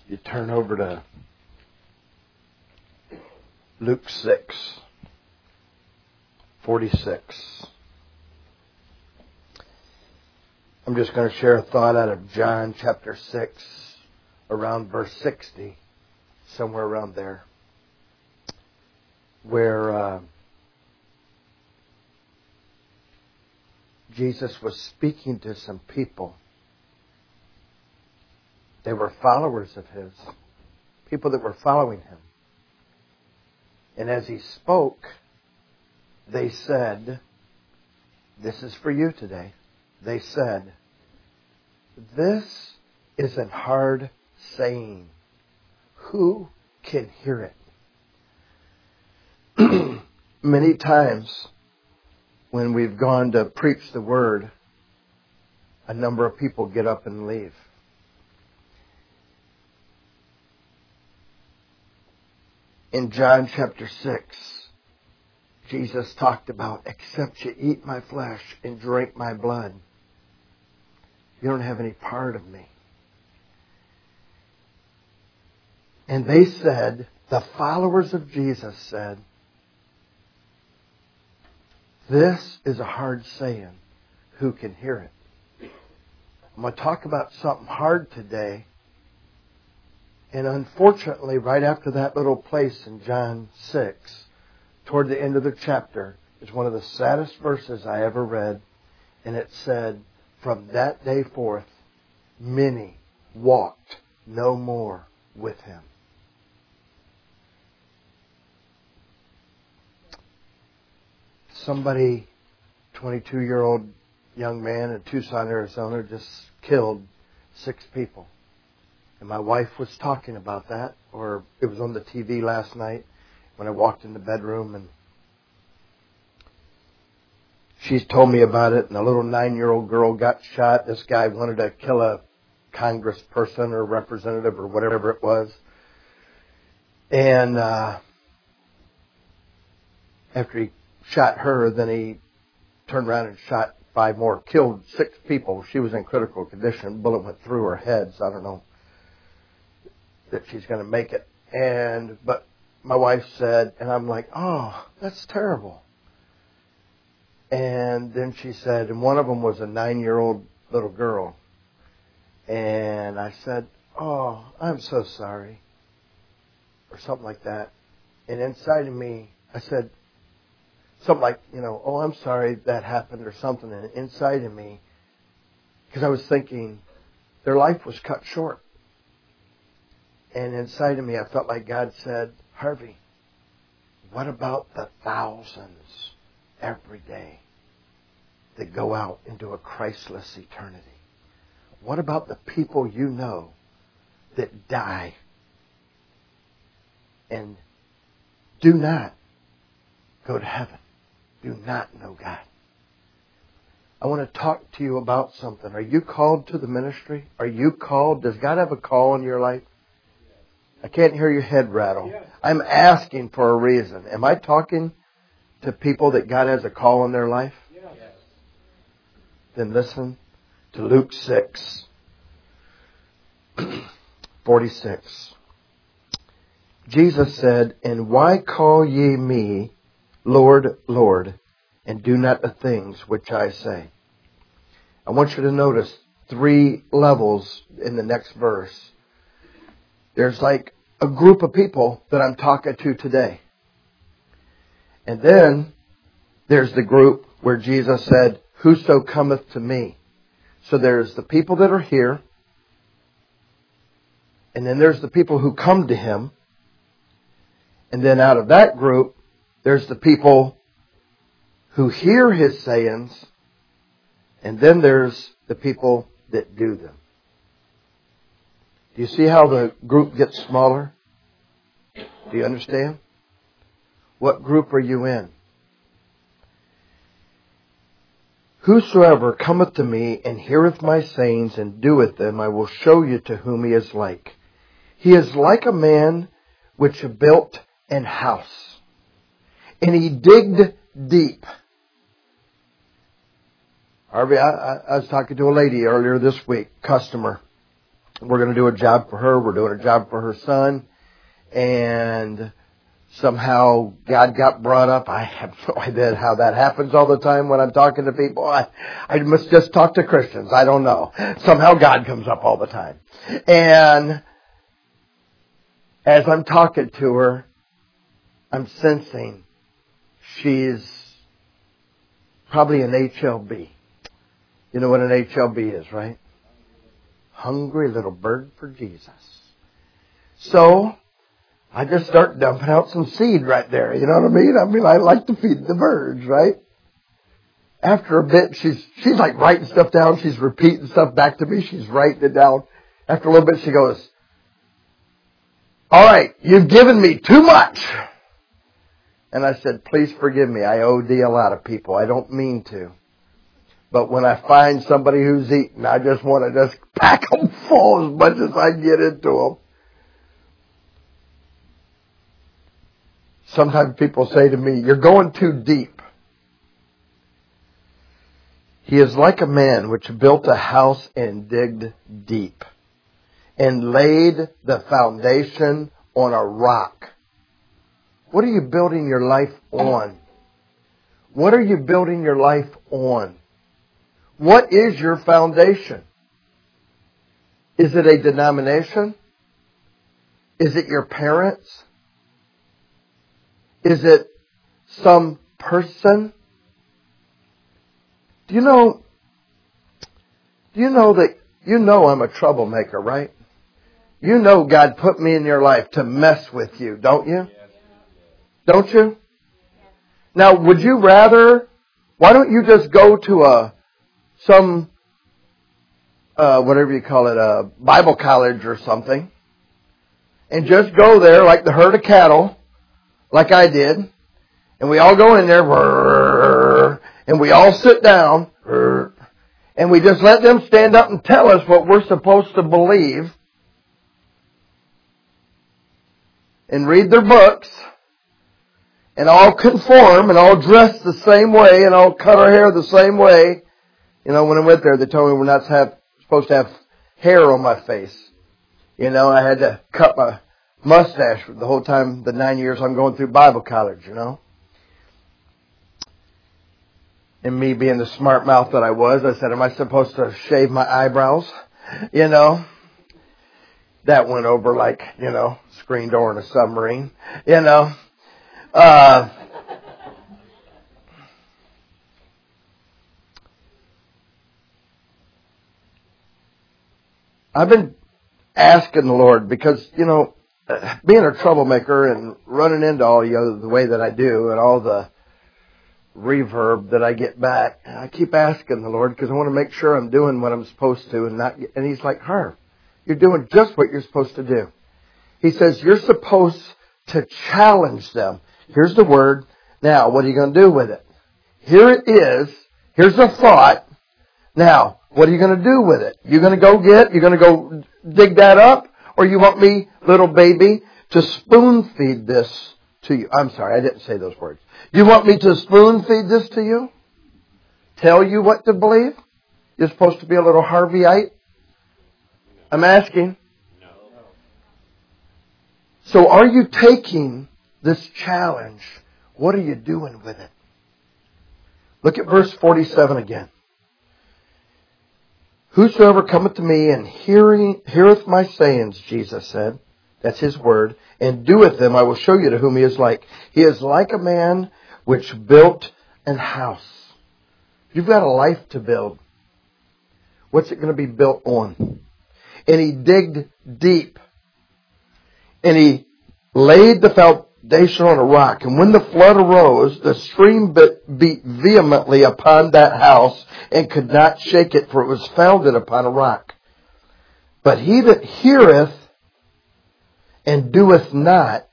You turn over to Luke 6:46. I'm just going to share a thought out of John chapter 6, around verse 60, somewhere around there, where Jesus was speaking to some people. They were followers of His, people that were following Him. And as He spoke, they said, this is for you today. They said, this is a hard saying. Who can hear it? Many times when we've gone to preach the Word, a number of people get up and leave. In John chapter 6, Jesus talked about, except you eat my flesh and drink my blood, you don't have any part of me. And they said, the followers of Jesus said, this is a hard saying. Who can hear it? I'm going to talk about something hard today. And unfortunately, right after that little place in John 6, toward the end of the chapter, is one of the saddest verses I ever read. And it said, from that day forth, many walked no more with Him. Somebody, 22-year-old young man in Tucson, Arizona, just killed 6 people. And my wife was talking about that, or it was on the TV last night when I walked in the bedroom, and she's told me about it. And a little 9-year-old girl got shot. This guy wanted to kill a congressperson or representative or whatever it was. And after he shot her, then he turned around and shot 5 more, killed 6 people. She was in critical condition. Bullet went through her head, so I don't know that she's going to make it. But my wife said, and I'm like, oh, that's terrible. And then she said, and one of them was a 9-year-old little girl. And I said, oh, I'm so sorry. Or something like that. And inside of me, I said something like, oh, I'm sorry that happened or something. And inside of me, because I was thinking their life was cut short. And inside of me, I felt like God said, Harvey, what about the thousands every day that go out into a Christless eternity? What about the people you know that die and do not go to heaven, do not know God? I want to talk to you about something. Are you called to the ministry? Are you called? Does God have a call in your life? I can't hear your head rattle. Yes. I'm asking for a reason. Am I talking to people that God has a call in their life? Yes. Then listen to Luke 6:46. Jesus said, and why call ye me Lord, Lord, and do not the things which I say? I want you to notice 3 levels in the next verse. There's like a group of people that I'm talking to today. And then there's the group where Jesus said, whoso cometh to me. So there's the people that are here. And then there's the people who come to Him. And then out of that group, there's the people who hear His sayings. And then there's the people that do them. Do you see how the group gets smaller? Do you understand? What group are you in? Whosoever cometh to me and heareth my sayings and doeth them, I will show you to whom he is like. He is like a man which built an house, and he digged deep. Harvey, I was talking to a lady earlier this week, customer. we're going to do a job for her. We're doing a job for her son. And somehow God got brought up. I have no idea how that happens all the time when I'm talking to people. I must just talk to Christians. I don't know. Somehow God comes up all the time. And as I'm talking to her, I'm sensing she's probably an HLB. You know what an HLB is, right? Hungry little bird for Jesus. So I just start dumping out some seed right there. You know what I mean? I like to feed the birds, right? After a bit, she's like writing stuff down. She's repeating stuff back to me. She's writing it down. After a little bit, she goes, "All right, you've given me too much." And I said, "Please forgive me. I OD a lot of people. I don't mean to. But when I find somebody who's eating, I just want to just pack them full as much as I get into them." Sometimes people say to me, "You're going too deep." He is like a man which built a house and digged deep and laid the foundation on a rock. What are you building your life on? What are you building your life on? What is your foundation? Is it a denomination? Is it your parents? Is it some person? Do you know that I'm a troublemaker, right? You know God put me in your life to mess with you, don't you? Don't you? Now, would you rather, why don't you just go to whatever you call it, a Bible college or something, and just go there like the herd of cattle, like I did, and we all go in there, and we all sit down, and we just let them stand up and tell us what we're supposed to believe, and read their books, and all conform, and all dress the same way, and all cut our hair the same way. You know, when I went there, they told me we're not supposed to have hair on my face. You know, I had to cut my mustache the whole time, the 9 years I'm going through Bible college, you know. And me being the smart mouth that I was, I said, "Am I supposed to shave my eyebrows?" You know. That went over like, screen door in a submarine, I've been asking the Lord because, being a troublemaker and running into all the way that I do and all the reverb that I get back, I keep asking the Lord because I want to make sure I'm doing what I'm supposed to and He's like, "Harv, you're doing just what you're supposed to do." He says, "You're supposed to challenge them." Here's the word. Now, what are you going to do with it? Here it is. Here's the thought. Now, what are you going to do with it? You're going to go dig that up? Or you want me, little baby, to spoon feed this to you? I'm sorry, I didn't say those words. You want me to spoon feed this to you? Tell you what to believe? You're supposed to be a little Harveyite? I'm asking. No. So are you taking this challenge? What are you doing with it? Look at verse 47 again. "Whosoever cometh to me and heareth my sayings," Jesus said, that's His word, "and doeth them, I will show you to whom he is like. He is like a man which built an house." You've got a life to build. What's it going to be built on? "And he digged deep, and he laid the foundation on a rock. And when the flood arose, the stream beat vehemently upon that house, and could not shake it, for it was founded upon a rock. But he that heareth and doeth not."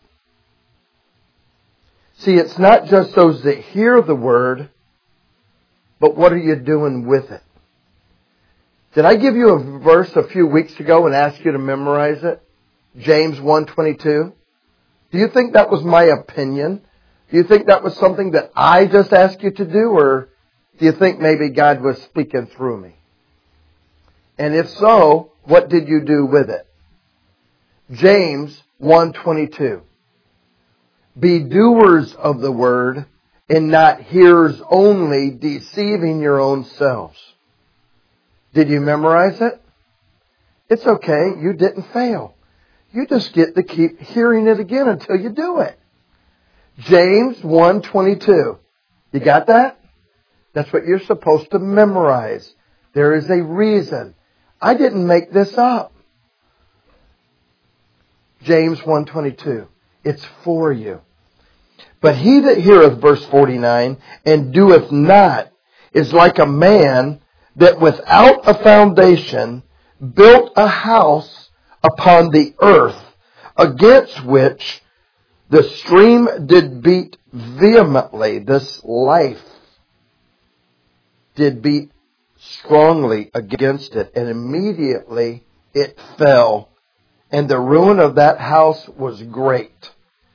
See, it's not just those that hear the word, but what are you doing with it? Did I give you a verse a few weeks ago and ask you to memorize it? James 1:22. Do you think that was my opinion? Do you think that was something that I just asked you to do? Or do you think maybe God was speaking through me? And if so, what did you do with it? James 1:22. Be doers of the word and not hearers only, deceiving your own selves. Did you memorize it? It's okay. You didn't fail. You just get to keep hearing it again until you do it. James 1:22. You got that? That's what you're supposed to memorize. There is a reason. I didn't make this up. James 1:22. It's for you. But he that heareth, verse 49, and doeth not, is like a man that without a foundation built a house upon the earth, against which the stream did beat vehemently. This life did beat strongly against it, and immediately it fell. And the ruin of that house was great.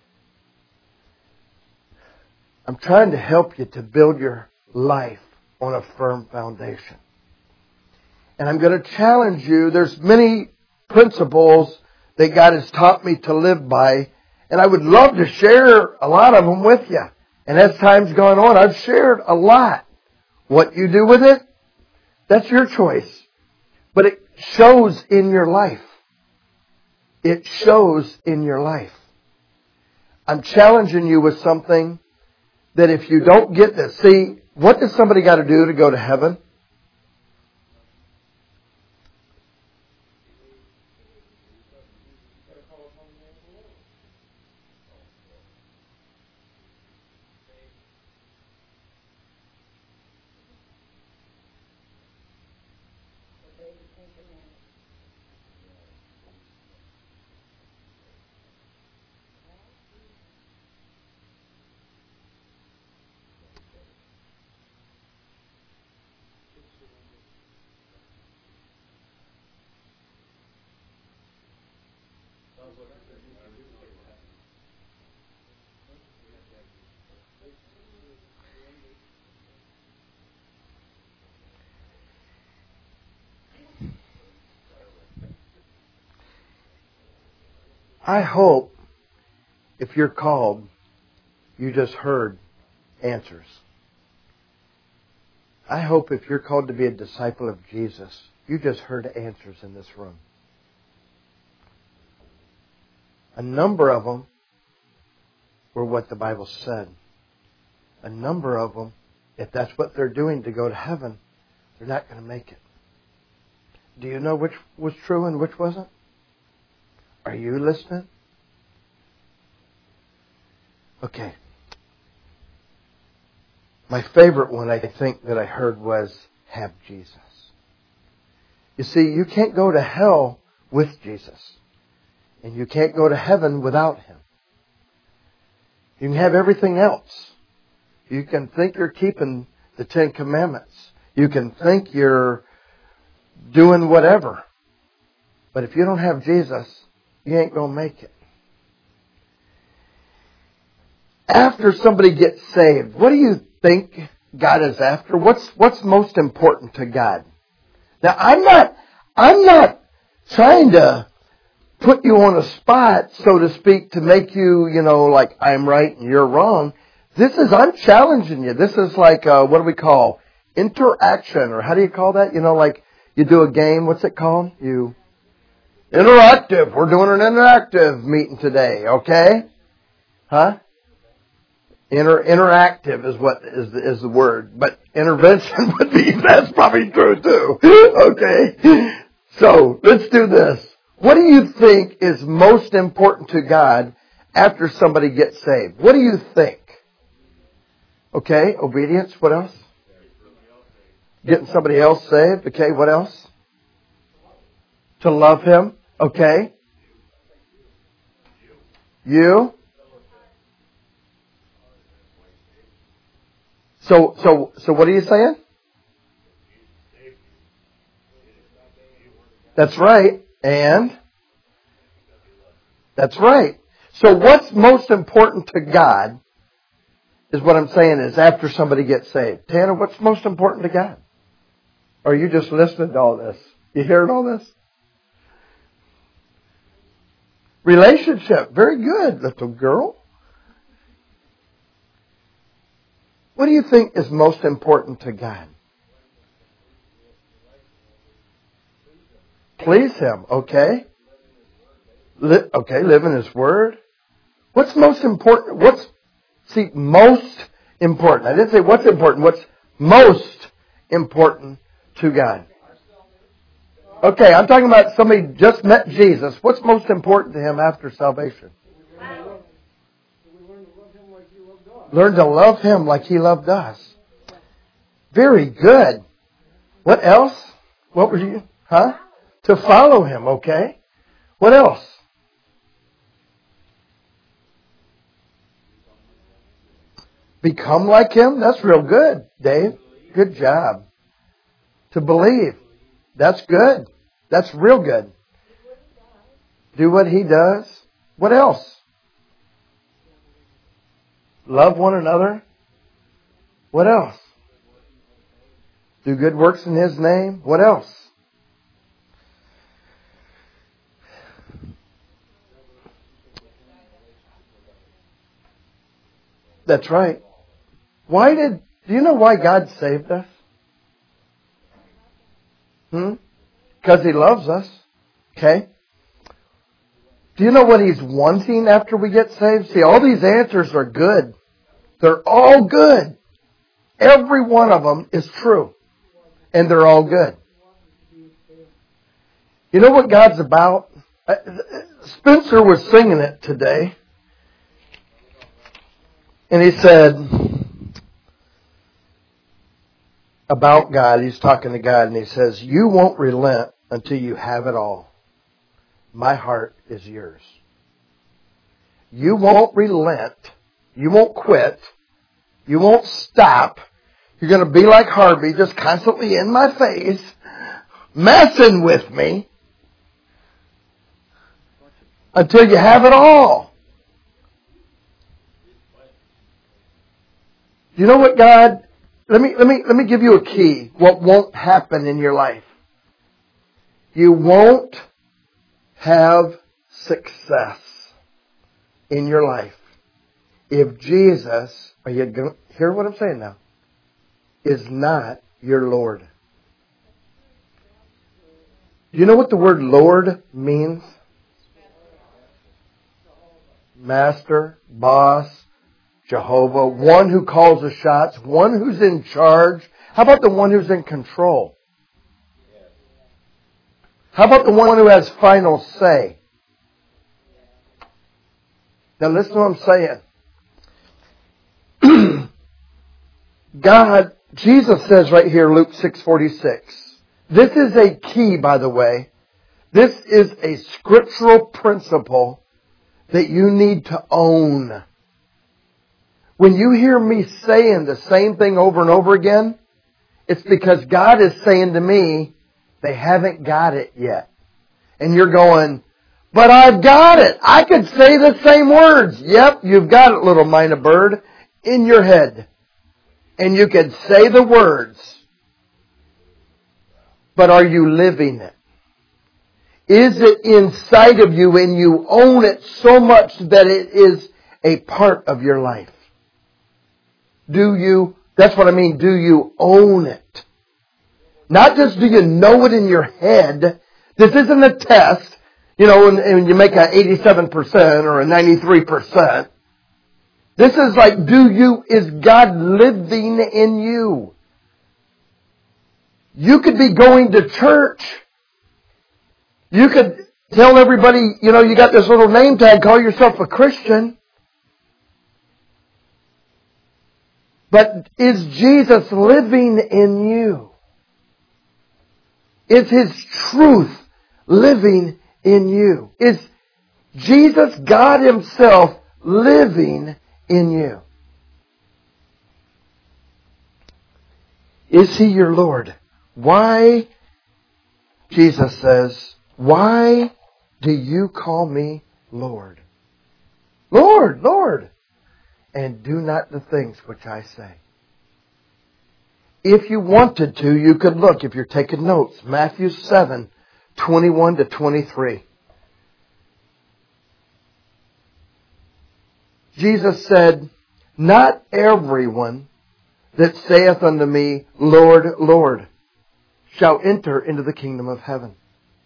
I'm trying to help you to build your life on a firm foundation. And I'm going to challenge you. There's many principles that God has taught me to live by. And I would love to share a lot of them with you. And as time's gone on, I've shared a lot. What you do with it, that's your choice. But it shows in your life. It shows in your life. I'm challenging you with something that if you don't get this, see, what does somebody got to do to go to heaven? I hope if you're called, you just heard answers. I hope if you're called to be a disciple of Jesus, you just heard answers in this room. A number of them were what the Bible said. A number of them, if that's what they're doing to go to heaven, they're not going to make it. Do you know which was true and which wasn't? Are you listening? Okay. My favorite one, I think, that I heard was, have Jesus. You see, you can't go to hell with Jesus. And you can't go to heaven without Him. You can have everything else. You can think you're keeping the 10 Commandments. You can think you're doing whatever. But if you don't have Jesus, you ain't going to make it. After somebody gets saved, what do you think God is after? What's most important to God? Now, I'm not trying to put you on a spot, so to speak, to make you, like I'm right and you're wrong. I'm challenging you. This is like, what do we call? Interaction, or how do you call that? Like you do a game, what's it called? Interactive. We're doing an interactive meeting today, okay? Huh? Interactive is what is the word, but intervention would be, that's probably true too. Okay? So, let's do this. What do you think is most important to God after somebody gets saved? What do you think? Okay, obedience. What else? Getting somebody else saved. Okay, what else? To love Him. Okay. You. So what are you saying? That's right. And? That's right. So what's most important to God is what I'm saying is after somebody gets saved. Tanner, what's most important to God? Or are you just listening to all this? You hearing all this? Relationship. Very good, little girl. What do you think is most important to God? Please Him. Okay. Live in His Word. What's most important? Most important. I didn't say what's important. What's most important to God? Okay, I'm talking about somebody just met Jesus. What's most important to him after salvation? Learn to love Him like He loved us. Very good. What else? What were you? To follow Him, okay. What else? Become like Him? That's real good, Dave. Good job. To believe. That's good. That's real good. Do what He does. What else? Love one another. What else? Do good works in His name. What else? That's right. Do you know why God saved us? Because He loves us. Okay? Do you know what He's wanting after we get saved? See, all these answers are good. They're all good. Every one of them is true. And they're all good. You know what God's about? Spencer was singing it today. And he said about God, he's talking to God, and he says, you won't relent until you have it all. My heart is yours. You won't relent. You won't quit. You won't stop. You're going to be like Harvey, just constantly in my face, messing with me until you have it all. You know what, God? Let me give you a key. What won't happen in your life? You won't have success in your life if Jesus, are you going to hear what I'm saying now? Is not your Lord. Do you know what the word Lord means? Master, boss, Jehovah, one who calls the shots, one who's in charge. How about the one who's in control? How about the one who has final say? Now listen to what I'm saying. God, Jesus says right here, Luke 6:46. This is a key, by the way. This is a scriptural principle that you need to own. When you hear me saying the same thing over and over again, it's because God is saying to me, they haven't got it yet. And you're going, but I've got it. I could say the same words. Yep, you've got it, little minor bird, in your head. And you could say the words. But are you living it? Is it inside of you and you own it so much that it is a part of your life? That's what I mean, do you own it? Not just do you know it in your head. This isn't a test, when you make an 87% or a 93%. This is like, is God living in you? You could be going to church. You could tell everybody, you got this little name tag, call yourself a Christian. But is Jesus living in you? Is His truth living in you? Is Jesus, God Himself, living in you? Is He your Lord? Why, Jesus says, why do you call me Lord? Lord, Lord. And do not the things which I say. If you wanted to, you could look, if you're taking notes, Matthew 7:21-23. Jesus said, "Not everyone that saith unto me, Lord, Lord, shall enter into the kingdom of heaven."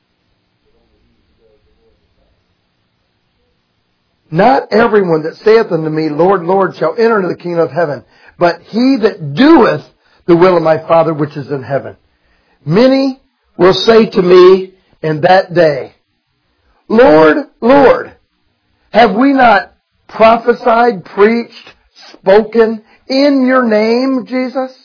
Not everyone that saith unto me, Lord, Lord, shall enter into the kingdom of heaven, but he that doeth the will of my Father which is in heaven. Many will say to me in that day, Lord, Lord, have we not prophesied, preached, spoken in your name, Jesus?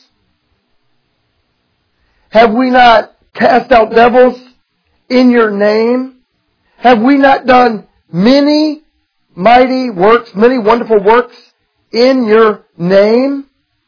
Have we not cast out devils in your name? Have we not done many mighty works, many wonderful works in your name?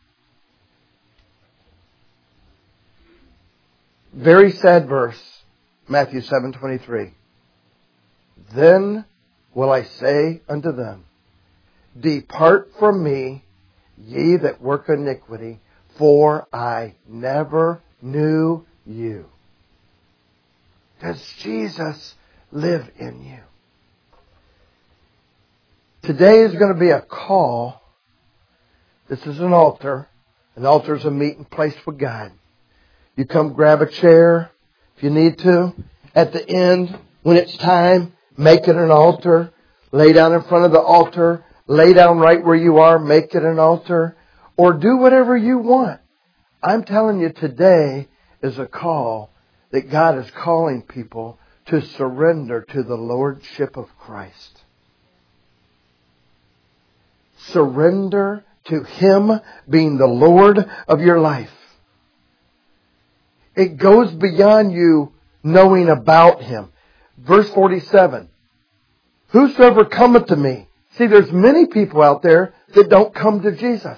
Very sad verse, Matthew 7:23. Then will I say unto them, Depart from me, ye that work iniquity, for I never knew you. Does Jesus live in you? Today is going to be a call. This is an altar. An altar is a meeting place with God. You come grab a chair if you need to. At the end, when it's time, make it an altar. Lay down in front of the altar. Lay down right where you are. Make it an altar. Or do whatever you want. I'm telling you, today is a call that God is calling people to surrender to the Lordship of Christ. Surrender to Him being the Lord of your life. It goes beyond you knowing about Him. Verse 47. Whosoever cometh to me. See, there's many people out there that don't come to Jesus.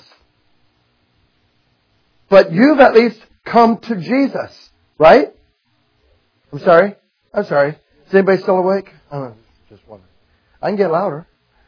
But you've at least come to Jesus. Right? I'm sorry. Is anybody still awake? I'm just wondering. I can get louder.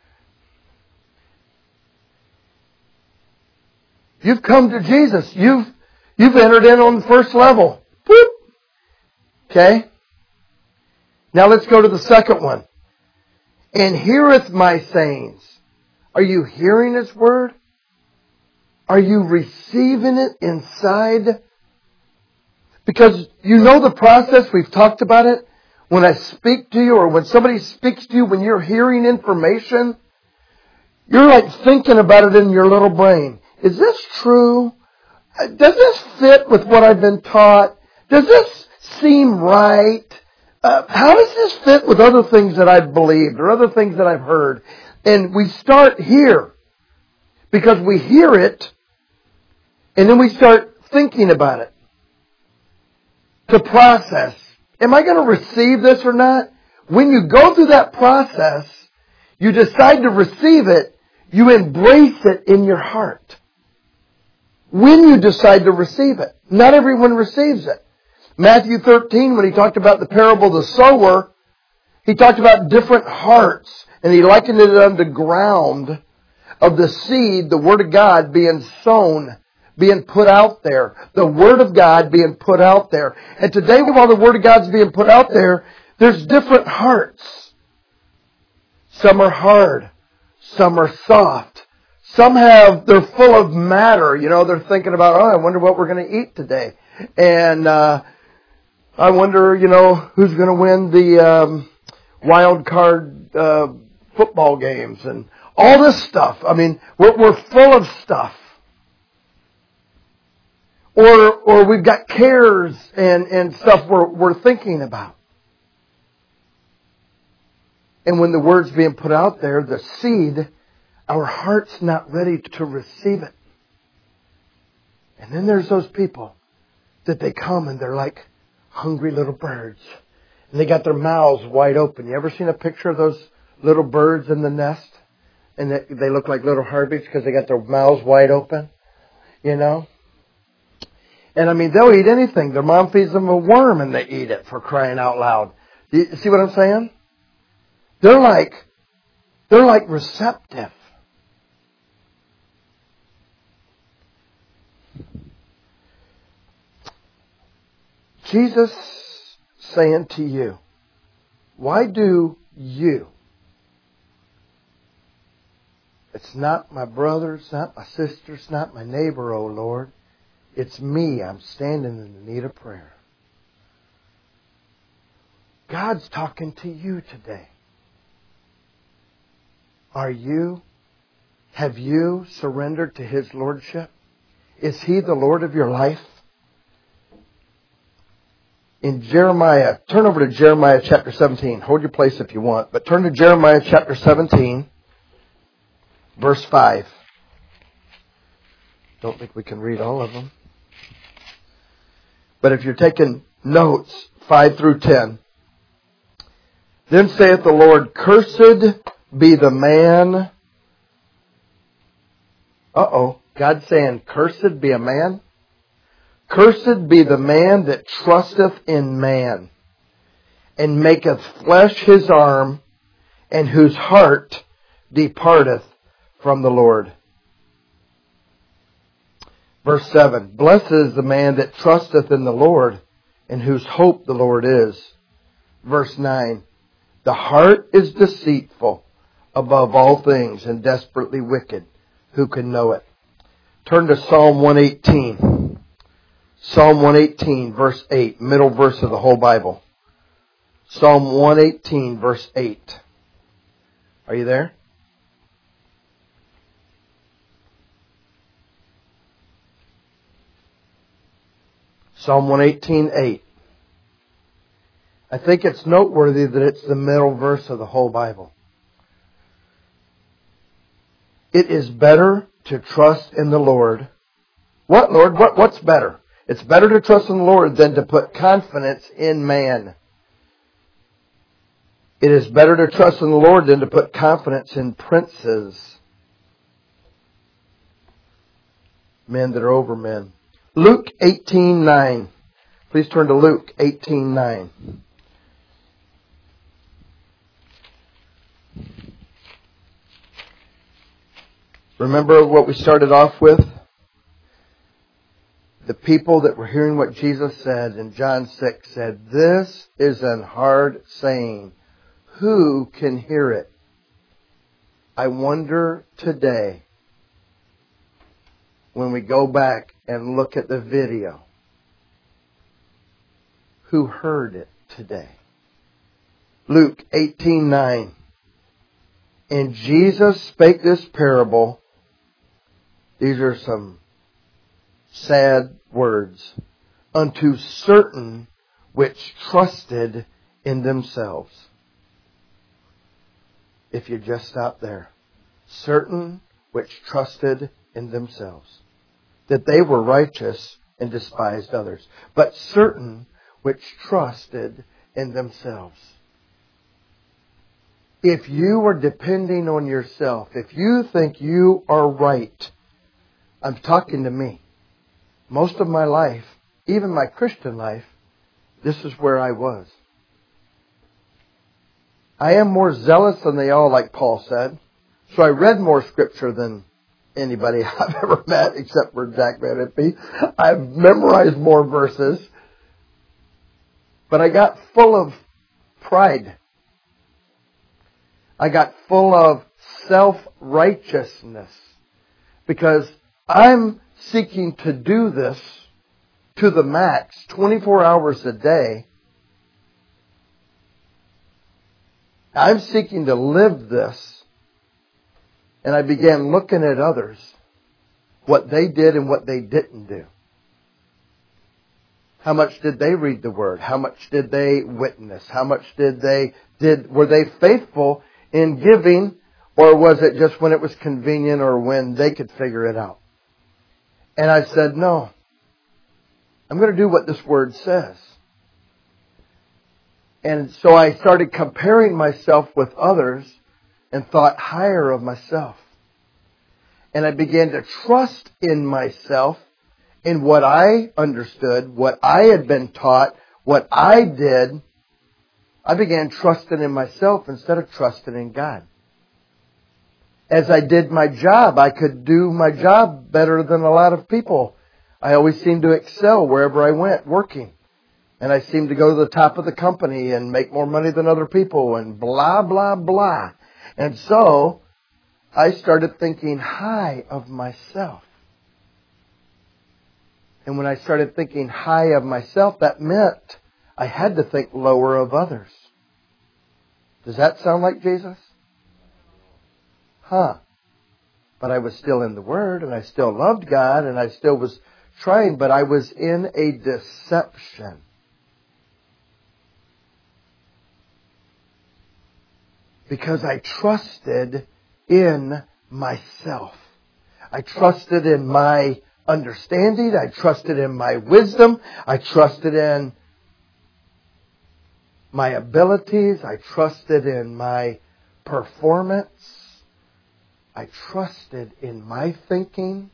You've come to Jesus. You've entered in on the first level. Boop. Okay? Now let's go to the second one. And heareth my sayings. Are you hearing His word? Are you receiving it inside? Because you know the process. We've talked about it. When I speak to you, or when somebody speaks to you, when you're hearing information, you're like thinking about it in your little brain. Is this true? Does this fit with what I've been taught? Does this seem right? How does this fit with other things that I've believed or other things that I've heard? And we start here because we hear it and then we start thinking about it to process. Am I going to receive this or not? When you go through that process, you decide to receive it, you embrace it in your heart. When you decide to receive it. Not everyone receives it. Matthew 13, when He talked about the parable of the sower, He talked about different hearts. And He likened it unto ground of the seed, the Word of God being sown, being put out there. The Word of God being put out there. And today, while the Word of God's being put out there, there's different hearts. Some are hard. Some are soft. Some they're full of matter. You know, they're thinking about, I wonder what we're going to eat today. And I wonder, who's going to win the wild card football games and all this stuff. I mean, we're full of stuff. Or we've got cares and stuff we're thinking about. And when the word's being put out there, the seed, our heart's not ready to receive it. And then there's those people that they come and they're like hungry little birds. And they got their mouths wide open. You ever seen a picture of those little birds in the nest? And they look like little heartbeats because they got their mouths wide open. And I mean, they'll eat anything. Their mom feeds them a worm and they eat it, for crying out loud. You see what I'm saying? They're like receptive. Jesus saying to you, why do you, It's not my brother, it's not my sister, it's not my neighbor, oh Lord. It's me. I'm standing in the need of prayer. God's talking to you today. Have you surrendered to His Lordship? Is He the Lord of your life? In Jeremiah, turn over to Jeremiah chapter 17. Hold your place if you want, but turn to Jeremiah chapter 17, verse 5. Don't think we can read all of them. But if you're taking notes, 5 through 10. Then saith the Lord, cursed be the man. God's saying, cursed be a man. Cursed be the man that trusteth in man, and maketh flesh his arm, and whose heart departeth from the Lord. Verse 7, blessed is the man that trusteth in the Lord, in whose hope the Lord is. Verse 9, the heart is deceitful above all things, and desperately wicked. Who can know it? Turn to Psalm 118. Psalm 118, verse 8, middle verse of the whole Bible. Psalm 118, verse 8. Are you there? Psalm 118, 8. I think it's noteworthy that it's the middle verse of the whole Bible. It is better to trust in the Lord. What, Lord? What's better? It's better to trust in the Lord than to put confidence in man. It is better to trust in the Lord than to put confidence in princes. Men that are over men. Luke 18:9. Please turn to Luke 18:9. Remember what we started off with? The people that were hearing what Jesus said in John 6 said, this is an hard saying. Who can hear it? I wonder today, when we go back and look at the video, who heard it today? Luke 18:9. And Jesus spake this parable. These are some sad words. Unto certain which trusted in themselves. If you just stop there. Certain which trusted in themselves. That they were righteous and despised others. But certain which trusted in themselves. If you are depending on yourself, if you think you are right, I'm talking to me. Most of my life, even my Christian life, this is where I was. I am more zealous than they all, like Paul said. So I read more scripture than anybody I've ever met, except for Jack Van Impe. I've memorized more verses. But I got full of pride. I got full of self-righteousness. Because I'm seeking to do this to the max, 24 hours a day. I'm seeking to live this. And I began looking at others, what they did and what they didn't do. How much did they read the Word? How much did they witness? How much were they faithful in giving, or was it just when it was convenient or when they could figure it out? And I said, no. I'm going to do what this Word says. And so I started comparing myself with others and thought higher of myself. And I began to trust in myself, in what I understood, what I had been taught, what I did. I began trusting in myself instead of trusting in God. As I did my job, I could do my job better than a lot of people. I always seemed to excel wherever I went working. And I seemed to go to the top of the company and make more money than other people and blah, blah, blah. And so I started thinking high of myself. And when I started thinking high of myself, that meant I had to think lower of others. Does that sound like Jesus? But I was still in the Word, and I still loved God, and I still was trying, but I was in a deception. Because I trusted in myself. I trusted in my understanding. I trusted in my wisdom. I trusted in my abilities. I trusted in my performance. I trusted in my thinking.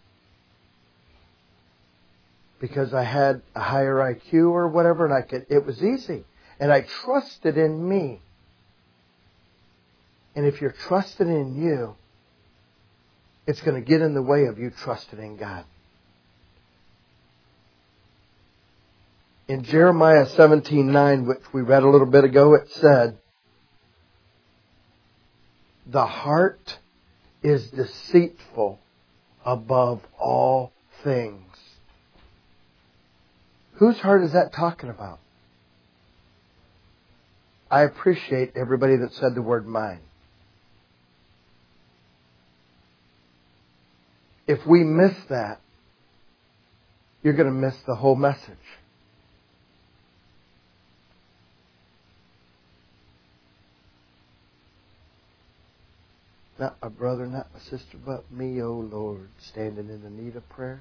Because I had a higher IQ or whatever, and it was easy. And I trusted in me. And if you're trusting in you, it's going to get in the way of you trusting in God. In Jeremiah 17:9, which we read a little bit ago, it said, "The heart is deceitful above all things." Whose heart is that talking about? I appreciate everybody that said the word mine. If we miss that, you're going to miss the whole message. Not my brother, not my sister, but me, O Lord, standing in the need of prayer.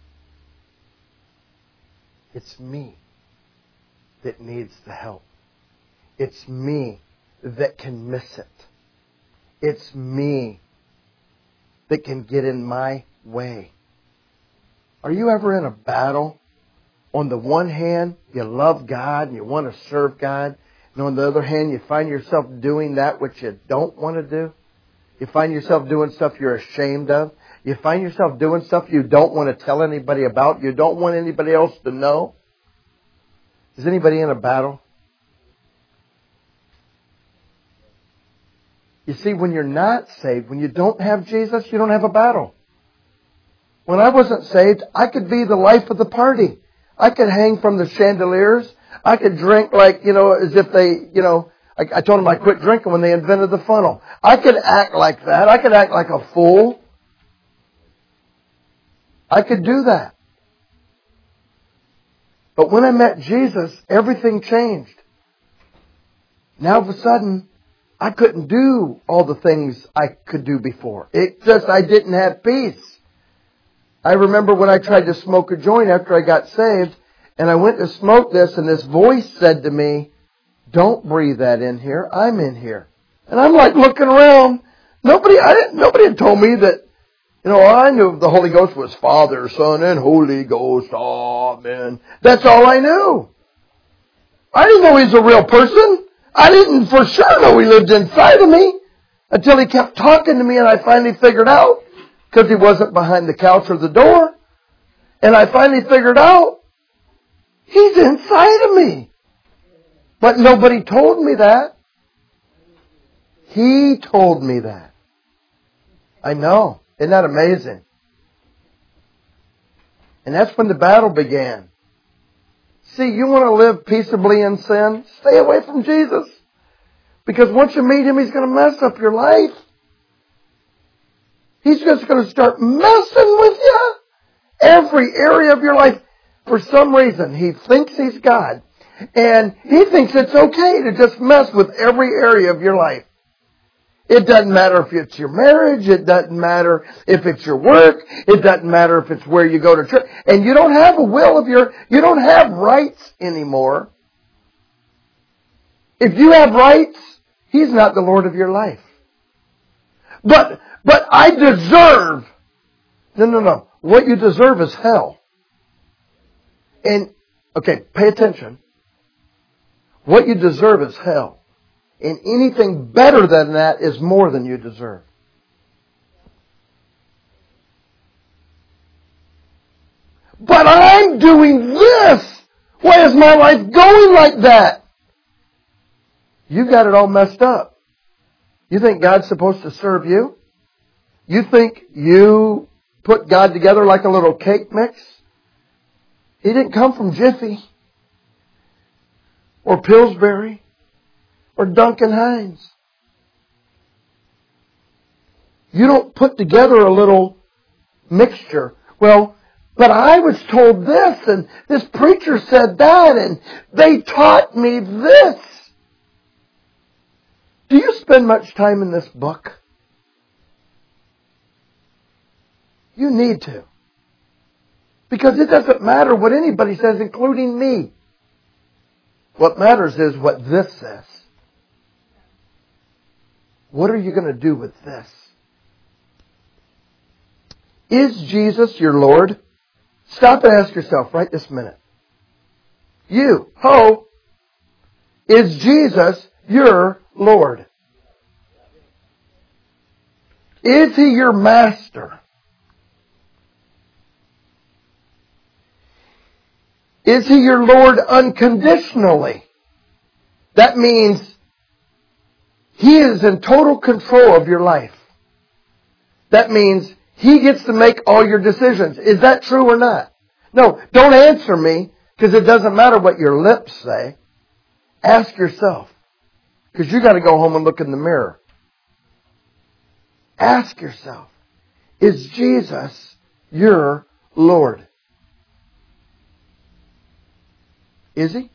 It's me that needs the help. It's me that can miss it. It's me that can get in my way. Are you ever in a battle? On the one hand, you love God and you want to serve God. And on the other hand, you find yourself doing that which you don't want to do. You find yourself doing stuff you're ashamed of. You find yourself doing stuff you don't want to tell anybody about. You don't want anybody else to know. Is anybody in a battle? You see, when you're not saved, when you don't have Jesus, you don't have a battle. When I wasn't saved, I could be the life of the party. I could hang from the chandeliers. I could drink like, as if they, I told them I quit drinking when they invented the funnel. I could act like that. I could act like a fool. I could do that. But when I met Jesus, everything changed. Now all of a sudden, I couldn't do all the things I could do before. I didn't have peace. I remember when I tried to smoke a joint after I got saved, and I went to smoke this, and this voice said to me, "Don't breathe that in here. I'm in here." And I'm like looking around. Nobody had told me that, I knew the Holy Ghost was Father, Son, and Holy Ghost. Amen. That's all I knew. I didn't know he's a real person. I didn't for sure know he lived inside of me until he kept talking to me, and I finally figured out, because he wasn't behind the couch or the door, and I finally figured out he's inside of me. But nobody told me that. He told me that. I know. Isn't that amazing? And that's when the battle began. See, you want to live peaceably in sin? Stay away from Jesus. Because once you meet Him, He's going to mess up your life. He's just going to start messing with you. Every area of your life. For some reason, He thinks He's God. And He thinks it's okay to just mess with every area of your life. It doesn't matter if it's your marriage. It doesn't matter if it's your work. It doesn't matter if it's where you go to church. And you don't have you don't have rights anymore. If you have rights, He's not the Lord of your life. But I deserve. No. What you deserve is hell. And, okay, pay attention. What you deserve is hell. And anything better than that is more than you deserve. But I'm doing this. Why is my life going like that? You got it all messed up. You think God's supposed to serve you? You think you put God together like a little cake mix? He didn't come from Jiffy or Pillsbury or Duncan Hines. You don't put together a little mixture. Well, but I was told this, and this preacher said that, and they taught me this. Do you spend much time in this book? You need to. Because it doesn't matter what anybody says, including me. What matters is what this says. What are you going to do with this? Is Jesus your Lord? Stop and ask yourself right this minute. You, is Jesus your Lord? Is He your master? Is He your Lord unconditionally? That means He is in total control of your life. That means He gets to make all your decisions. Is that true or not? No, don't answer me, because it doesn't matter what your lips say. Ask yourself, because you got to go home and look in the mirror. Ask yourself, is Jesus your Lord? Is He?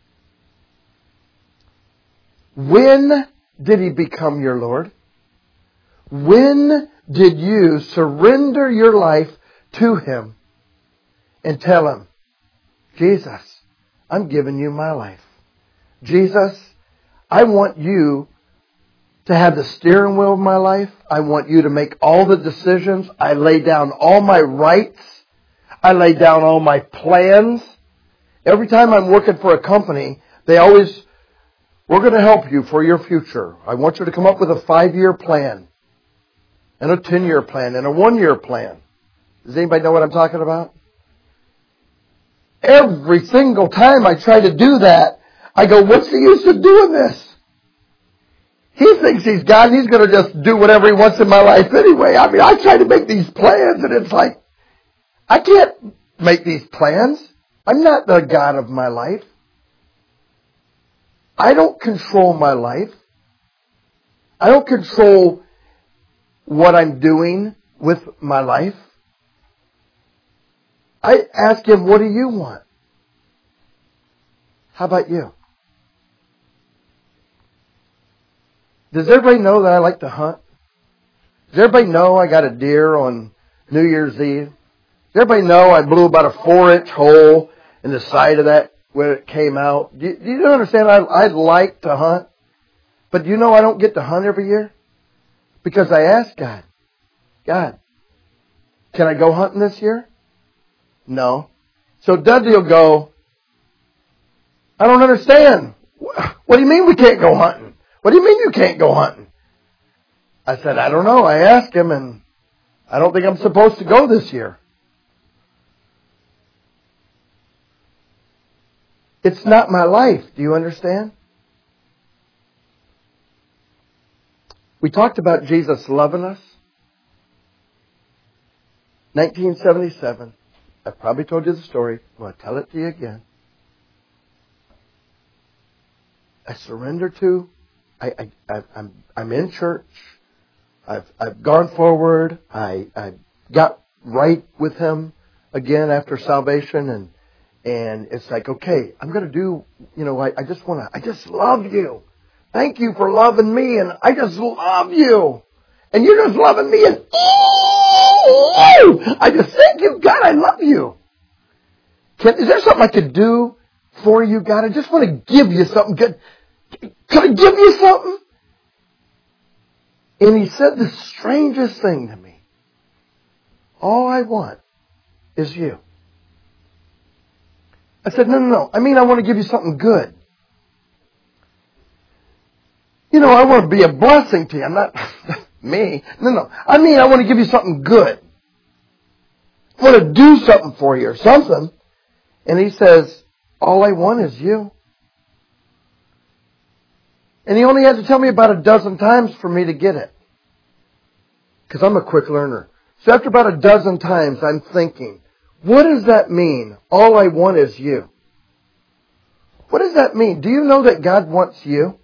When did He become your Lord? When did you surrender your life to Him and tell Him, Jesus, I'm giving you my life. Jesus, I want you to have the steering wheel of my life. I want you to make all the decisions. I lay down all my rights. I lay down all my plans. Every time I'm working for a company, they always, we're going to help you for your future. I want you to come up with a 5-year plan and a 10-year plan and a 1-year plan. Does anybody know what I'm talking about? Every single time I try to do that, I go, what's the use of doing this? He thinks he's God and he's going to just do whatever he wants in my life anyway. I mean, I try to make these plans and it's like, I can't make these plans. I'm not the God of my life. I don't control my life. I don't control what I'm doing with my life. I ask Him, what do you want? How about you? Does everybody know that I like to hunt? Does everybody know I got a deer on New Year's Eve? Does everybody know I blew about a 4-inch hole in the side of that where it came out? Do you understand? I like to hunt. But you know I don't get to hunt every year? Because I asked God, can I go hunting this year? No. So Dudley will go, I don't understand. What do you mean we can't go hunting? What do you mean you can't go hunting? I said, I don't know. I asked him and I don't think I'm supposed to go this year. It's not my life. Do you understand? We talked about Jesus loving us. 1977. I probably told you the story. I'm going to tell it to you again. I surrendered to. I'm in church. I've gone forward. I got right with Him again after salvation, and it's like, okay, I'm going to do. I just love you. Thank you for loving me, and I just love you, and you're just loving me, and I just thank you, God. I love you. Is there something I could do for you, God? I just want to give you something good. Could I give you something? And He said the strangest thing to me. All I want is you. I said, no. I mean, I want to give you something good. I want to be a blessing to you. I'm not me. No. I mean, I want to give you something good. I want to do something for you or something. And He says, all I want is you. And He only had to tell me about a dozen times for me to get it. because I'm a quick learner. So after about a dozen times, I'm thinking, what does that mean? All I want is you. What does that mean? Do you know that God wants you?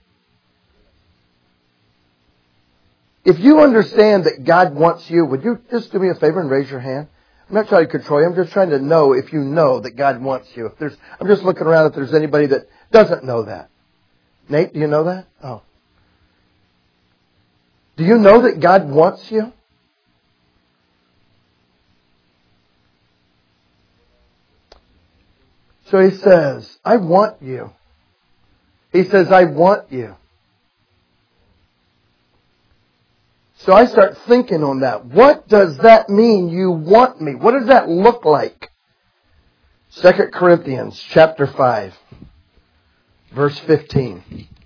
If you understand that God wants you, would you just do me a favor and raise your hand? I'm not trying to control you. I'm just trying to know if you know that God wants you. I'm just looking around if there's anybody that doesn't know that. Nate, do you know that? Oh. Do you know that God wants you? So He says, I want you. He says, I want you. So I start thinking on that. What does that mean, you want me? What does that look like? 2 Corinthians chapter 5, verse 15.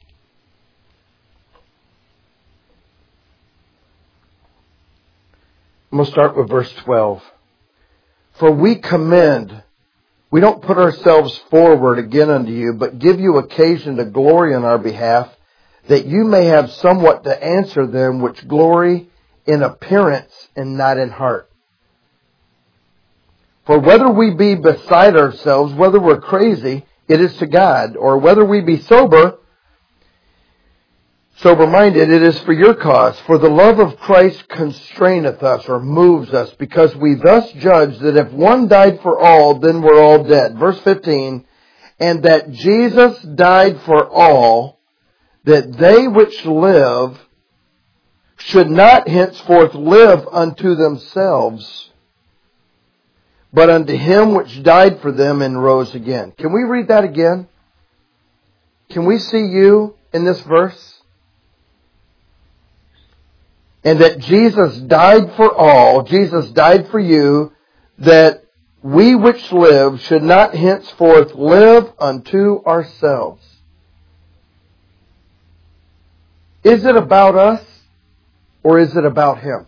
I'm going to start with verse 12. For we commend, we don't put ourselves forward again unto you, but give you occasion to glory on our behalf, that you may have somewhat to answer them which glory in appearance and not in heart. For whether we be beside ourselves, whether we're crazy, it is to God, or whether we be sober-minded, it is for your cause. For the love of Christ constraineth us, or moves us, because we thus judge that if one died for all, then we're all dead. Verse 15, and that Jesus died for all, that they which live should not henceforth live unto themselves, but unto Him which died for them and rose again. Can we read that again? Can we see you in this verse? And that Jesus died for all, Jesus died for you, that we which live should not henceforth live unto ourselves. Is it about us or is it about Him?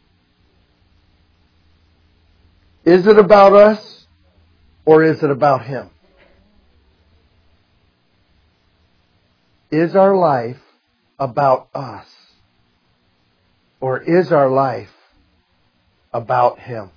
Is it about us or is it about Him? Is our life about us or is our life about Him?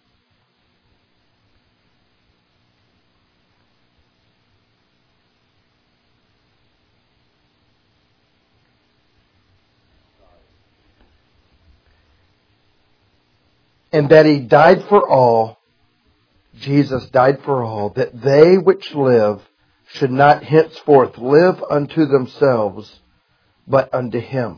And that He died for all, Jesus died for all, that they which live should not henceforth live unto themselves, but unto Him,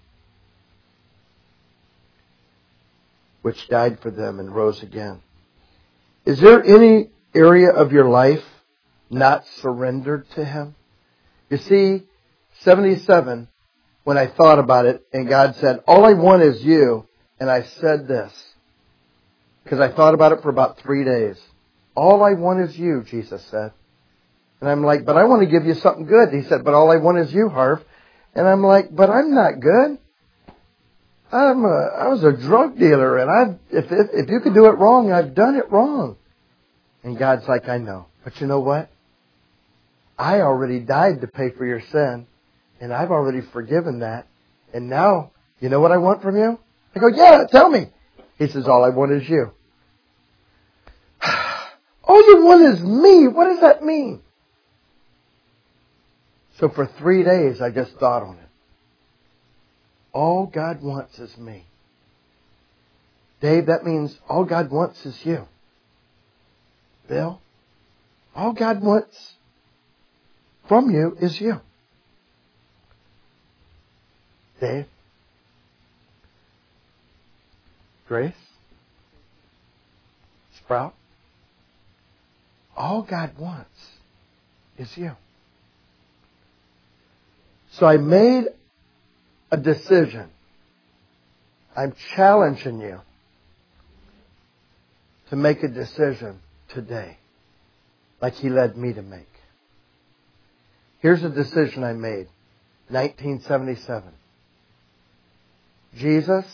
which died for them and rose again. Is there any area of your life not surrendered to Him? You see, 77, when I thought about it, and God said, all I want is you, and I said this, because I thought about it for about 3 days. All I want is you, Jesus said. And I'm like, but I want to give you something good. He said, but all I want is you, Harv. And I'm like, but I'm not good. I was a drug dealer, and if you could do it wrong, I've done it wrong. And God's like, I know. But you know what? I already died to pay for your sin, and I've already forgiven that. And now, you know what I want from you? I go, yeah, tell me. He says, all I want is you. All you want is me. What does that mean? So for 3 days, I just thought on it. All God wants is me. Dave, that means all God wants is you. Bill, all God wants from you is you. Dave, Grace, Sprout, all God wants is you. So I made a decision. I'm challenging you to make a decision today, like He led me to make. Here's a decision I made, 1977. Jesus,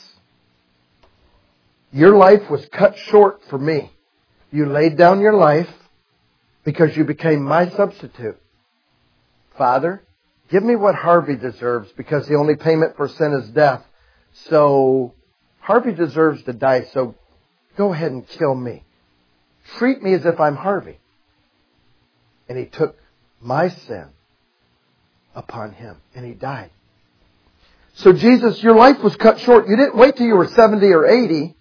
your life was cut short for me. You laid down your life because you became my substitute. Father, give me what Harvey deserves, because the only payment for sin is death. So Harvey deserves to die, so go ahead and kill me. Treat me as if I'm Harvey. And he took my sin upon him, and he died. So Jesus, your life was cut short. You didn't wait till you were 70 or 80.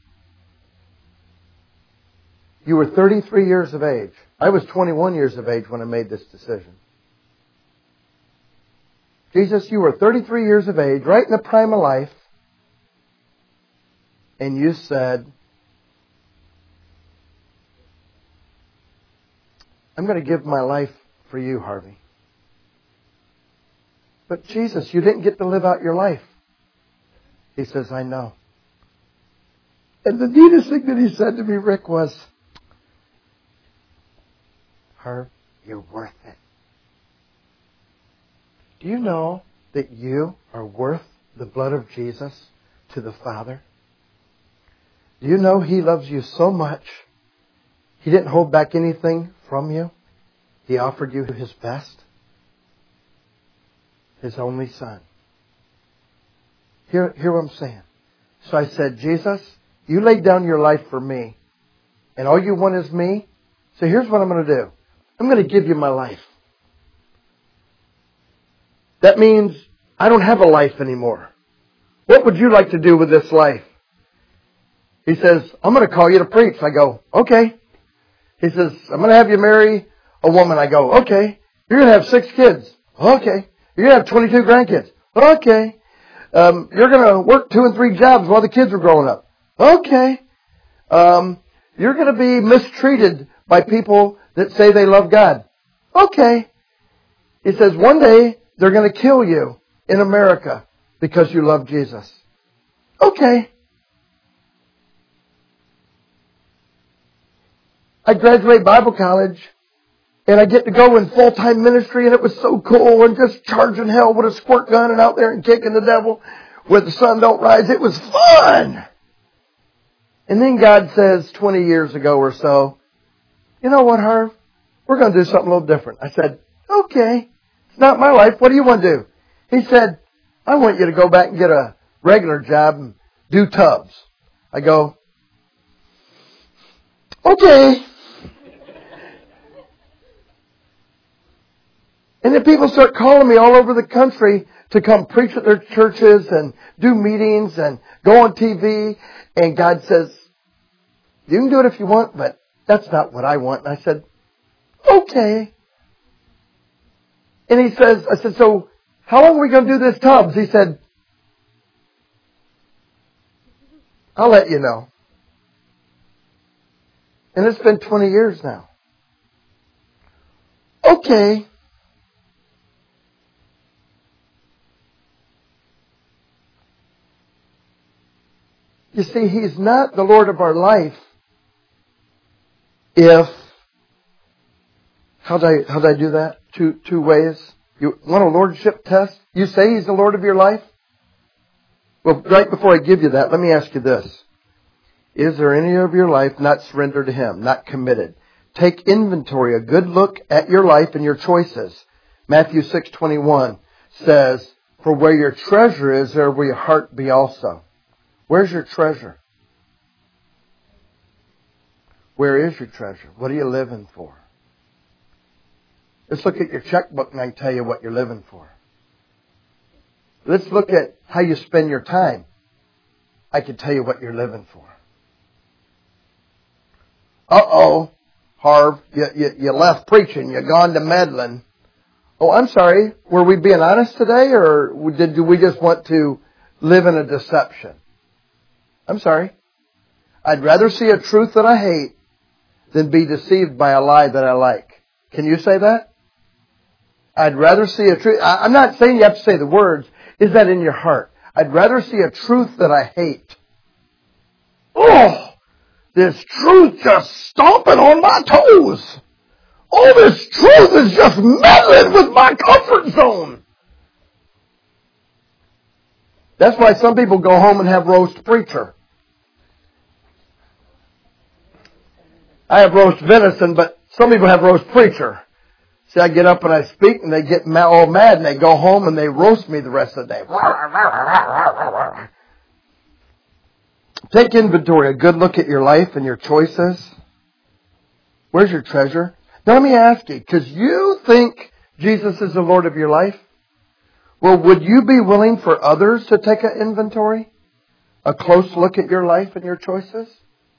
You were 33 years of age. I was 21 years of age when I made this decision. Jesus, you were 33 years of age, right in the prime of life, and you said, I'm going to give my life for you, Harvey. But Jesus, you didn't get to live out your life. He says, I know. And the neatest thing that he said to me, Rick, was, Harv, you're worth it. Do you know that you are worth the blood of Jesus to the Father? Do you know He loves you so much, He didn't hold back anything from you? He offered you His best, His only Son. Hear what I'm saying. So I said, Jesus, you laid down your life for me, and all you want is me. So here's what I'm going to do. I'm going to give you my life. That means I don't have a life anymore. What would you like to do with this life? He says, I'm going to call you to preach. I go, okay. He says, I'm going to have you marry a woman. I go, okay. You're going to have 6 kids. Okay. You're going to have 22 grandkids. Okay. You're going to work 2 and 3 jobs while the kids are growing up. Okay. You're going to be mistreated by people that say they love God. Okay. He says, one day they're going to kill you in America because you love Jesus. Okay. I graduate Bible college and I get to go in full-time ministry, and it was so cool, and just charging hell with a squirt gun and out there and kicking the devil where the sun don't rise. It was fun. And then God says 20 years ago or so, you know what, Harv? We're going to do something a little different. I said, okay. It's not my life. What do you want to do? He said, I want you to go back and get a regular job and do tubs. I go, okay. And then people start calling me all over the country to come preach at their churches and do meetings and go on TV. And God says, you can do it if you want, but that's not what I want. And I said, okay. And he says, I said, so how long are we going to do this tubs? He said, I'll let you know. And it's been 20 years now. Okay. You see, He's not the Lord of our life if, how'd I do that? Two ways. You want a lordship test? You say He's the Lord of your life? Well, right before I give you that, let me ask you this. Is there any of your life not surrendered to Him, not committed? Take inventory, a good look at your life and your choices. Matthew 6:21 says, for where your treasure is, there will your heart be also. Where's your treasure? Where is your treasure? What are you living for? Let's look at your checkbook and I can tell you what you're living for. Let's look at how you spend your time. I can tell you what you're living for. Uh-oh, Harv, you left preaching. You gone to meddling. Oh, I'm sorry. Were we being honest today, or did we just want to live in a deception? I'm sorry. I'd rather see a truth that I hate than be deceived by a lie that I like. Can you say that? I'd rather see a truth. I'm not saying you have to say the words. Is that in your heart? I'd rather see a truth that I hate. Oh, this truth just stomping on my toes. Oh, this truth is just meddling with my comfort zone. That's why some people go home and have roast preacher. I have roast venison, but some people have roast preacher. See, I get up and I speak, and they get all mad, and they go home and they roast me the rest of the day. Take inventory, a good look at your life and your choices. Where's your treasure? Now let me ask you, because you think Jesus is the Lord of your life, well, would you be willing for others to take an inventory? A close look at your life and your choices?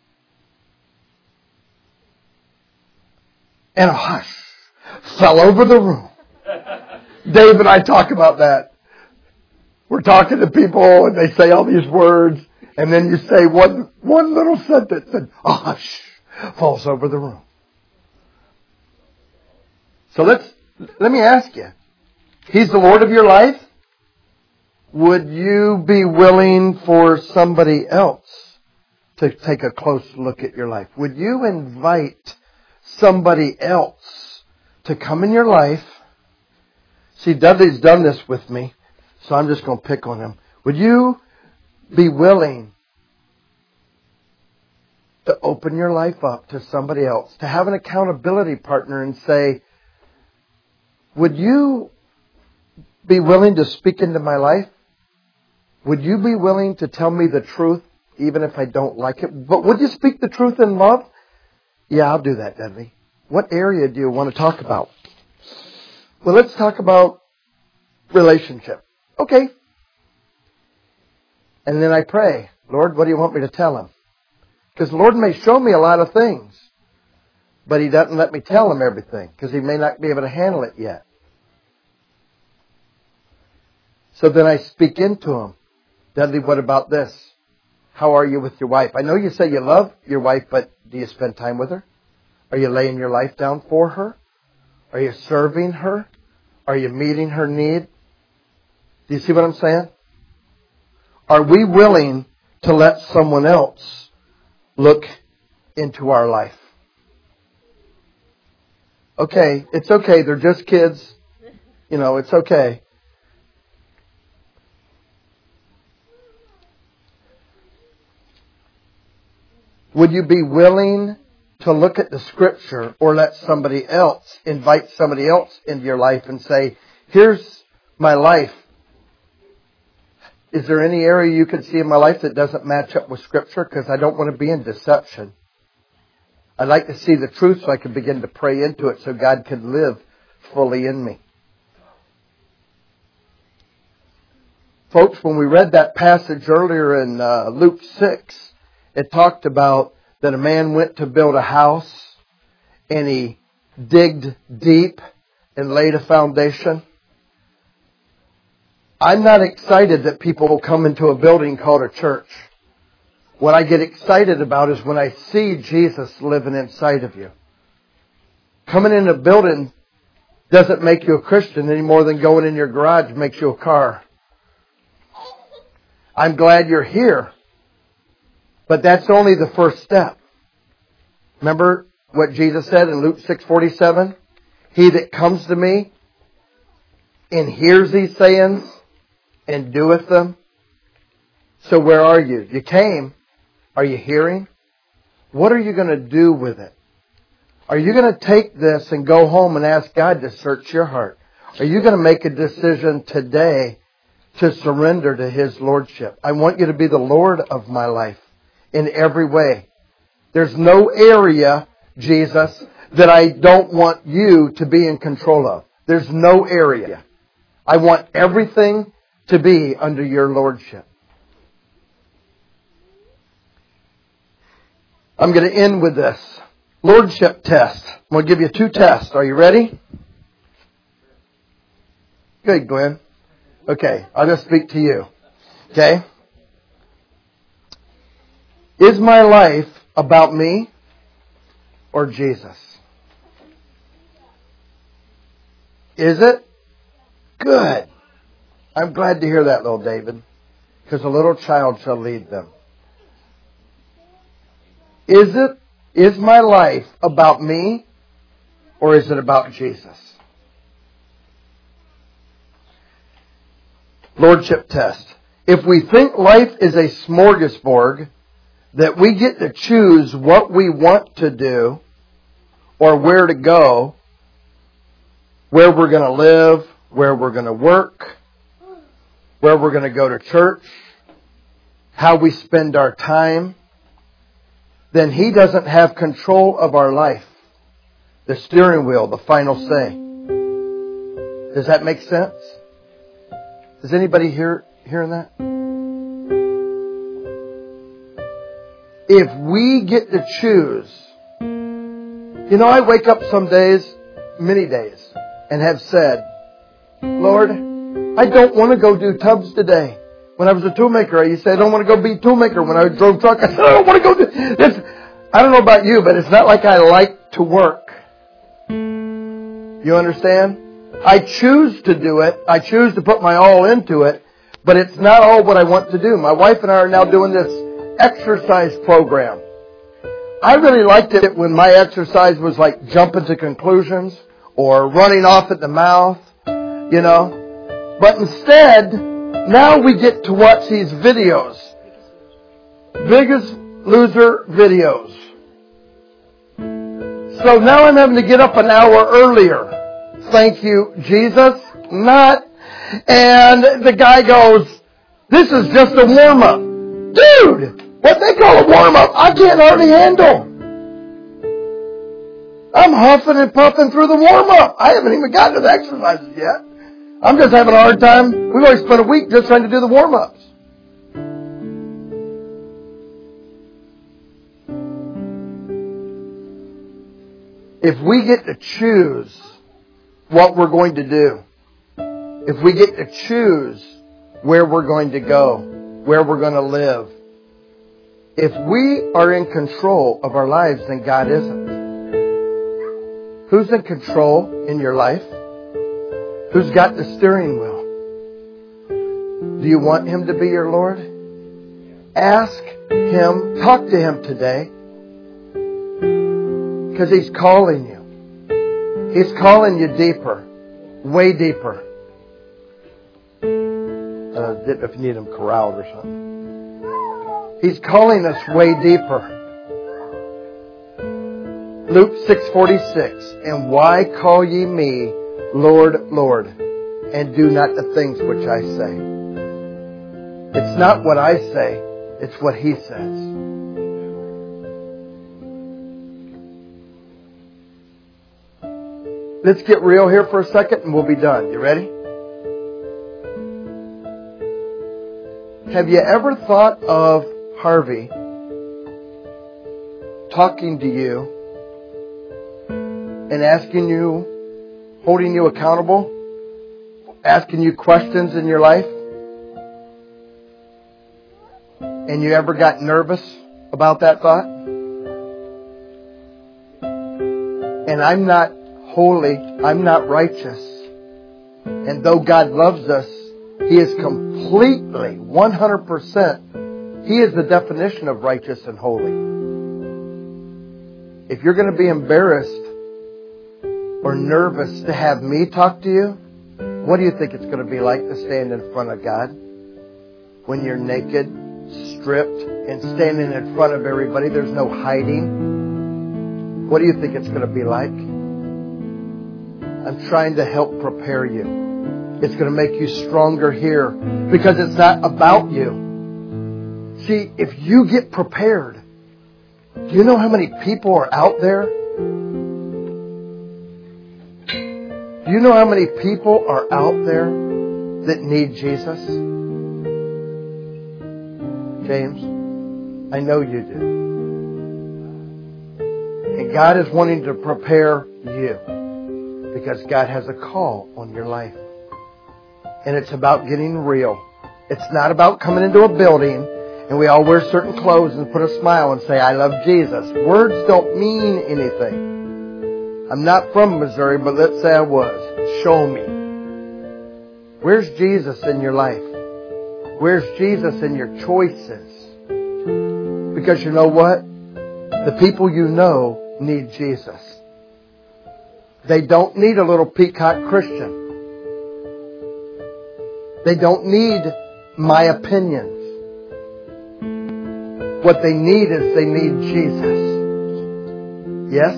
And a hush fell over the room. Dave and I talk about that. We're talking to people and they say all these words, and then you say one little sentence and a hush falls over the room. So let me ask you. He's the Lord of your life? Would you be willing for somebody else to take a close look at your life? Would you invite somebody else to come in your life? See, Dudley's done this with me, so I'm just going to pick on him. Would you be willing to open your life up to somebody else, to have an accountability partner and say, would you be willing to speak into my life? Would you be willing to tell me the truth, even if I don't like it? But would you speak the truth in love? Yeah, I'll do that, Dudley. What area do you want to talk about? Well, let's talk about relationship. Okay. And then I pray, Lord, what do you want me to tell him? Because the Lord may show me a lot of things, but He doesn't let me tell him everything because He may not be able to handle it yet. So then I speak into him. Dudley, what about this? How are you with your wife? I know you say you love your wife, but do you spend time with her? Are you laying your life down for her? Are you serving her? Are you meeting her need? Do you see what I'm saying? Are we willing to let someone else look into our life? Okay, it's okay. They're just kids. It's okay. Would you be willing to look at the Scripture or let somebody else, invite somebody else into your life and say, here's my life. Is there any area you could see in my life that doesn't match up with Scripture? Because I don't want to be in deception. I'd like to see the truth so I can begin to pray into it so God can live fully in me. Folks, when we read that passage earlier in Luke 6, it talked about that a man went to build a house and he digged deep and laid a foundation. I'm not excited that people will come into a building called a church. What I get excited about is when I see Jesus living inside of you. Coming in a building doesn't make you a Christian any more than going in your garage makes you a car. I'm glad you're here. But that's only the first step. Remember what Jesus said in Luke 6:47? He that comes to me and hears these sayings and doeth them. So where are you? You came. Are you hearing? What are you going to do with it? Are you going to take this and go home and ask God to search your heart? Are you going to make a decision today to surrender to His Lordship? I want you to be the Lord of my life. In every way. There's no area, Jesus, that I don't want you to be in control of. There's no area. I want everything to be under your lordship. I'm going to end with this. Lordship test. I'm going to give you 2 tests. Are you ready? Good, Glenn. Okay, I'll just speak to you. Okay? Is my life about me or Jesus? Is it? Good. I'm glad to hear that, little David, because a little child shall lead them. Is my life about me or is it about Jesus? Lordship test. If we think life is a smorgasbord, that we get to choose what we want to do or where to go, where we're going to live, where we're going to work, where we're going to go to church, how we spend our time, then He doesn't have control of our life. The steering wheel, the final say. Does that make sense? Is anybody hearing that? If we get to choose, I wake up some days, many days, and have said, Lord, I don't want to go do tubs today. When I was a toolmaker, I used to say, I don't want to go be a toolmaker. When I drove truck, I said, I don't want to go do this. I don't know about you, but it's not like I like to work. You understand? I choose to do it. I choose to put my all into it, but it's not all what I want to do. My wife and I are now doing this exercise program. I really liked it when my exercise was like jumping to conclusions or running off at the mouth, But instead, now we get to watch these videos. Biggest Loser videos. So now I'm having to get up an hour earlier. Thank you, Jesus. Not. And the guy goes, this is just a warm-up. Dude, what they call a warm-up, I can't hardly handle. I'm huffing and puffing through the warm-up. I haven't even gotten to the exercises yet. I'm just having a hard time. We've already spent a week just trying to do the warm-ups. If we get to choose what we're going to do, if we get to choose where we're going to go, where we're going to live, if we are in control of our lives, then God isn't. Who's in control in your life? Who's got the steering wheel? Do you want Him to be your Lord? Ask Him, talk to Him today. Because He's calling you. He's calling you deeper. Way deeper. I don't know if you need Him corralled or something. He's calling us way deeper. Luke 6:46. And why call ye me Lord, Lord, and do not the things which I say? It's not what I say, it's what He says. Let's get real here for a second and we'll be done. You ready? Have you ever thought of Harvey talking to you and asking you, holding you accountable, asking you questions in your life? And you ever got nervous about that thought? And I'm not holy, I'm not righteous. And though God loves us, He is completely, 100%, He is the definition of righteous and holy. If you're going to be embarrassed or nervous to have me talk to you, what do you think it's going to be like to stand in front of God when you're naked, stripped, and standing in front of everybody? There's no hiding. What do you think it's going to be like? I'm trying to help prepare you. It's going to make you stronger here because it's not about you. See, if you get prepared, do you know how many people are out there? Do you know how many people are out there that need Jesus? James, I know you do. And God is wanting to prepare you because God has a call on your life. And it's about getting real. It's not about coming into a building and we all wear certain clothes and put a smile and say, I love Jesus. Words don't mean anything. I'm not from Missouri, but let's say I was. Show me. Where's Jesus in your life? Where's Jesus in your choices? Because you know what? The people you know need Jesus. They don't need a little peacock Christian. They don't need my opinions. What they need is they need Jesus. Yes?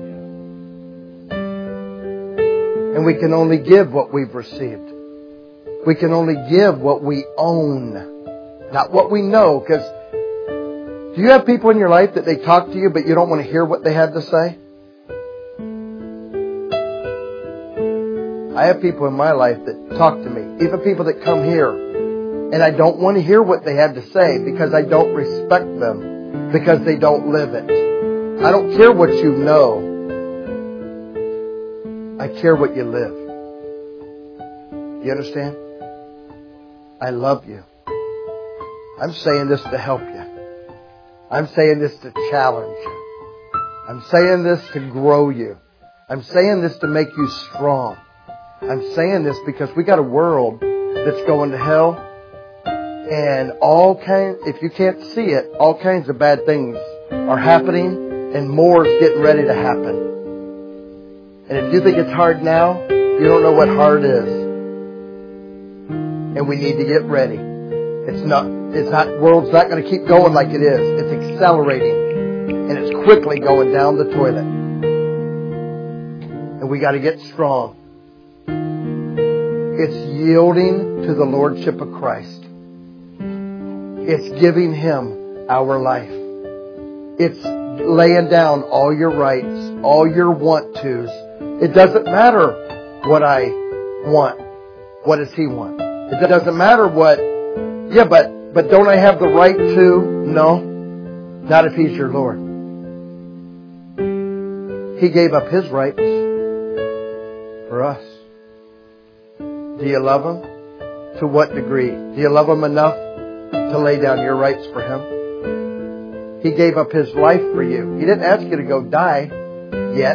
And we can only give what we've received. We can only give what we own. Not what we know, because do you have people in your life that they talk to you, but you don't want to hear what they have to say? I have people in my life that talk to me, even people that come here, and I don't want to hear what they have to say because I don't respect them, because they don't live it. I don't care what you know. I care what you live. You understand? I love you. I'm saying this to help you. I'm saying this to challenge you. I'm saying this to grow you. I'm saying this to make you strong. I'm saying this because we got a world that's going to hell, and if you can't see it, all kinds of bad things are happening, and more is getting ready to happen. And if you think it's hard now, you don't know what hard is. And we need to get ready. World's not going to keep going like it is. It's accelerating. And it's quickly going down the toilet. And we got to get strong. It's yielding to the Lordship of Christ. It's giving Him our life. It's laying down all your rights, all your want tos. It doesn't matter what I want. What does He want? It doesn't matter what... Yeah, but don't I have the right to? No. Not if He's your Lord. He gave up His rights for us. Do you love Him? To what degree? Do you love Him enough to lay down your rights for Him? He gave up His life for you. He didn't ask you to go die yet.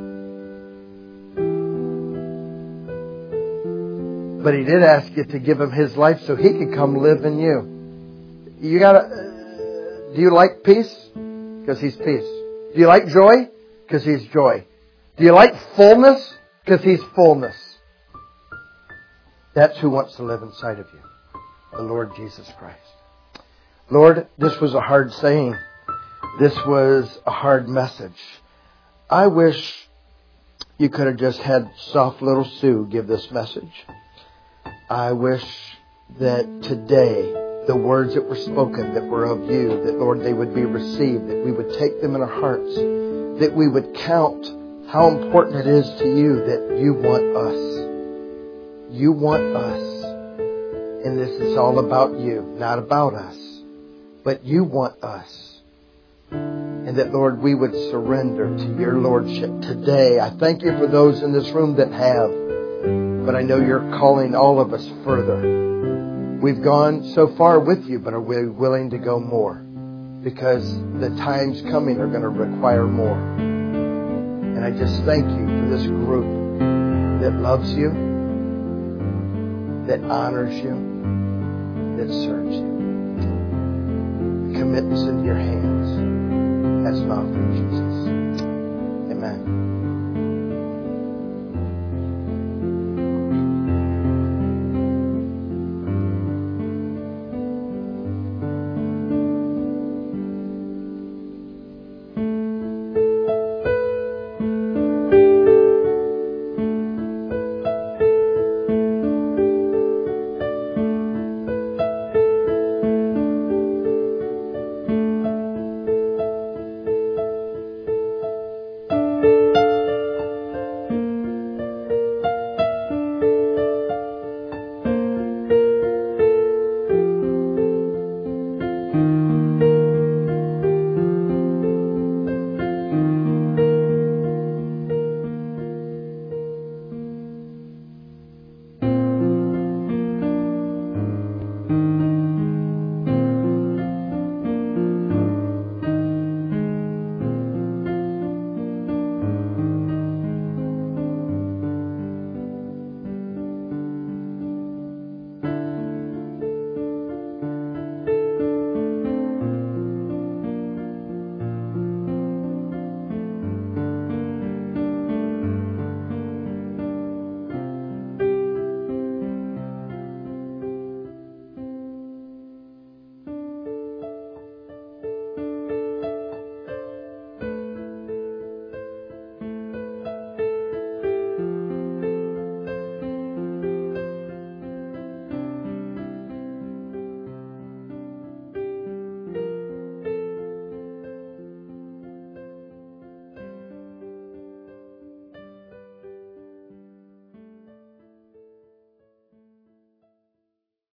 But He did ask you to give Him His life so He could come live in you. Do you like peace? Because He's peace. Do you like joy? Because He's joy. Do you like fullness? Because He's fullness. That's who wants to live inside of you. The Lord Jesus Christ. Lord, this was a hard saying. This was a hard message. I wish you could have just had soft little Sue give this message. I wish that today, the words that were spoken that were of you, that, Lord, they would be received, that we would take them in our hearts, that we would count how important it is to you that you want us. You want us. And this is all about you, not about us. But you want us. And that, Lord, we would surrender to your Lordship today. I thank you for those in this room that have. But I know you're calling all of us further. We've gone so far with you, but are we willing to go more? Because the times coming are going to require more. And I just thank you for this group that loves you, that honors you, that serves you. Commit this into your hands. That's not for Jesus. Amen.